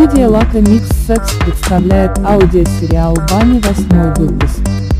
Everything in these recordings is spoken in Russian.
Студия Лака Микс Секс представляет аудиосериал «Баня», 8 выпуск.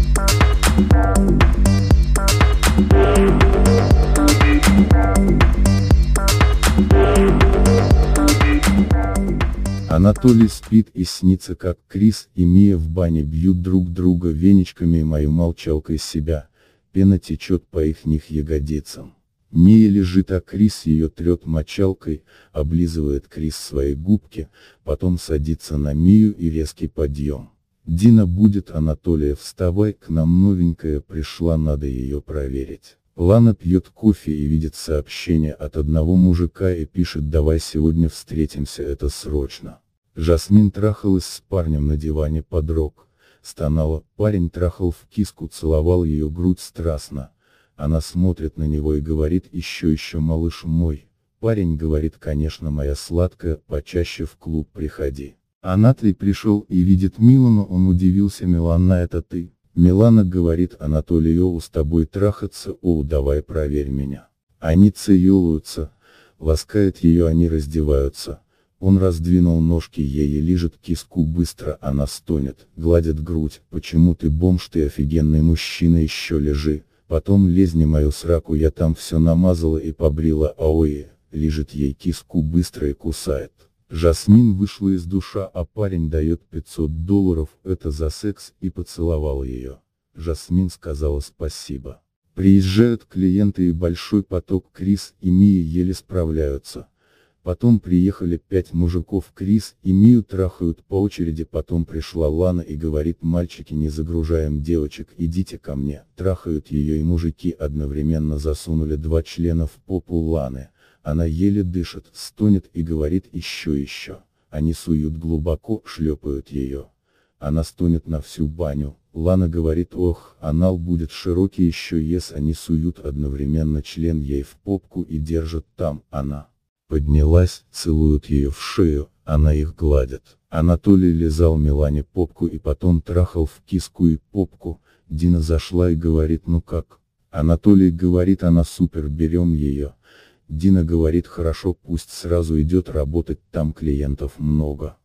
Анатолий спит и снится, как Крис и Мия в бане бьют друг друга веничками и мою молчалку из себя, пена течет по ихних ягодицам. Мия лежит, а Крис ее трет мочалкой, облизывает Крис свои губки, потом садится на Мию и резкий подъем. Дина будет: Анатолия, вставай, к нам новенькая пришла, надо ее проверить. Лана пьет кофе и видит сообщение от одного мужика и пишет: давай сегодня встретимся, это срочно. Жасмин трахалась с парнем на диване под рок, стонала, парень трахал в киску, целовал ее грудь страстно. Она смотрит на него и говорит: еще малыш мой. Парень говорит: конечно, моя сладкая, почаще в клуб приходи. Анатолий пришел и видит Милану, он удивился: Милана, это ты? Милана говорит: Анатолию, с тобой трахаться, давай проверь меня. Они целуются, ласкает ее, они раздеваются. Он раздвинул ножки ей и лижет киску быстро, она стонет, гладит грудь: почему ты бомж, ты офигенный мужчина, еще лежи. Потом лезни мою сраку, я там все намазала и побрила, лижет ей киску быстро и кусает. Жасмин вышла из душа, а парень дает $500, это за секс, и поцеловал ее. Жасмин сказала спасибо. Приезжают клиенты и большой поток, Крис и Мия еле справляются. Потом приехали 5 мужиков, Крис и Мию трахают по очереди, потом пришла Лана и говорит: мальчики, не загружаем девочек, идите ко мне. Трахают ее, и мужики одновременно засунули 2 члена в попу Ланы. Она еле дышит, стонет и говорит: еще. Они суют глубоко, шлепают ее. Она стонет на всю баню. Лана говорит: ох, анал будет широкий еще, если они суют одновременно член ей в попку и держат там. Она поднялась, целуют ее в шею, она их гладит. Анатолий лизал Милане попку и потом трахал в киску и попку. Дина зашла и говорит: ну как? Анатолий говорит: она супер, берем ее. Дина говорит: хорошо, пусть сразу идет работать, там клиентов много.